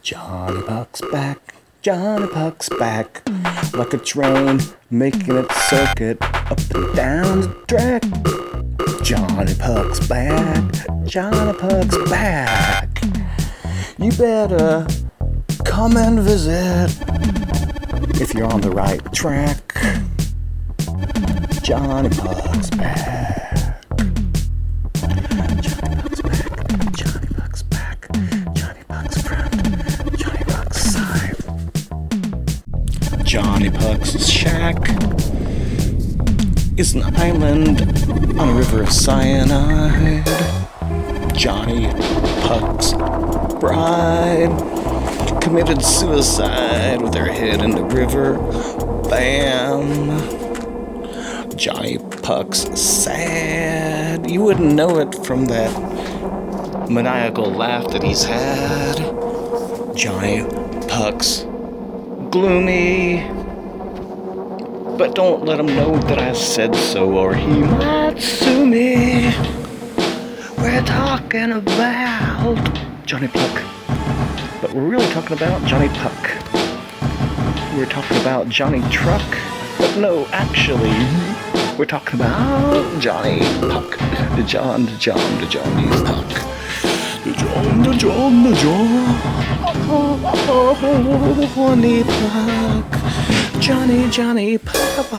Johnny Puck's back, Johnny Puck's back, like a train making its circuit up and down the track. Johnny Puck's back, Johnny Puck's back. You better come and visit if you're on the right track. Johnny Puck's back. Johnny Puck's back, Johnny Puck's back, Johnny Puck's friend, Johnny Puck's side. Johnny Puck's shack is an island on a river of cyanide. Johnny Puck's bride committed suicide with her head in the river. Bam. Johnny Puck's sad. You wouldn't know it from that maniacal laugh that he's had. Johnny Puck's gloomy. But don't let him know that I said so, or he might sue me. We're talking about Johnny Puck. But we're really talking about Johnny Puck. We're talking about Johnny Truck. But no, actually, we're talking about Johnny Puck. The Johnny Puck. Johnny Puck. Johnny Puck.